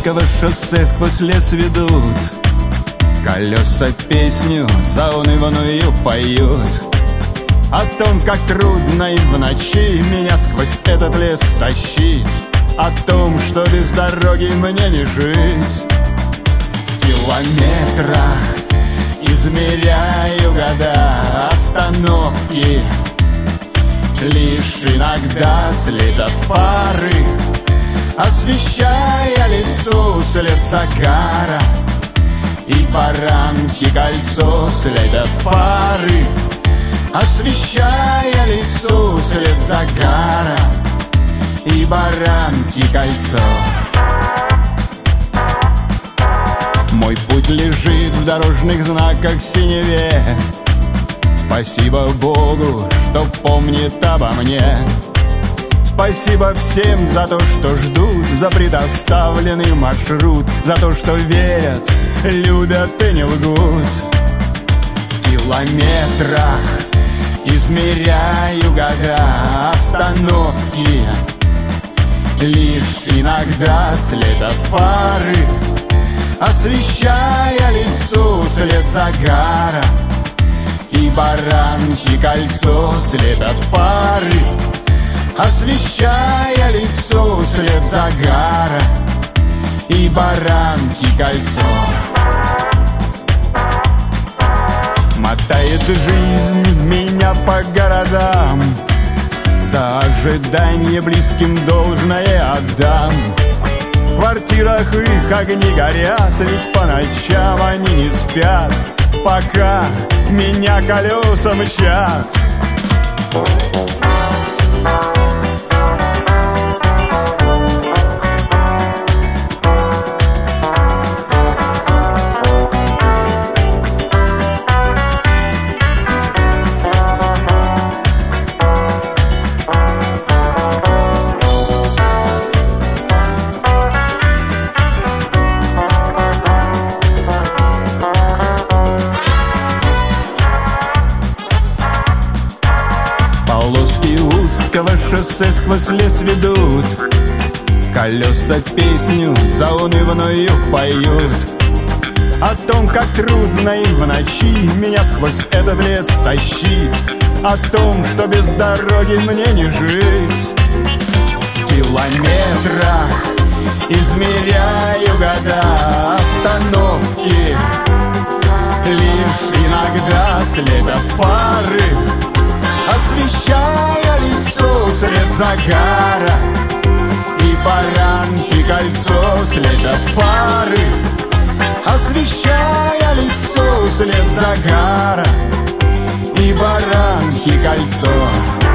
узкого шоссе сквозь лес ведут. Колеса песню заунывную поют о том, как трудно и в ночи меня сквозь этот лес тащить, о том, что без дороги мне не жить. В километрах измеряю года, остановки лишь иногда слепят фары, освещая лицо след загара. И баранки кольцо слепят фары, освещая лицо след загара. И баранки кольцо. Мой путь лежит в дорожных знаках синеве. Спасибо Богу, что помнит обо мне. Спасибо всем за то, что ждут, за предоставленный маршрут, за то, что верят, любят и не лгут. В километрах измеряю года, остановки лишь иногда слепят фары, освещая лицо след загара. И баранки кольцо слепят фары, освещая лицо след загара. И баранки кольцо. Мотает жизнь меня по городам, за ожидание близким должное отдам. В квартирах их огни горят, ведь по ночам они не спят, пока меня колеса мчат. Полоски узкого шоссе сквозь лес ведут. Колеса песню заунывную поют о том, как трудно им в ночи меня сквозь этот лес тащить, о том, что без дороги мне не жить. В километрах измеряю года, остановки лишь иногда слепят фары, освещая лицо след загара. И баранки кольцо слепят фары, освещая лицо след загара. И баранки кольцо.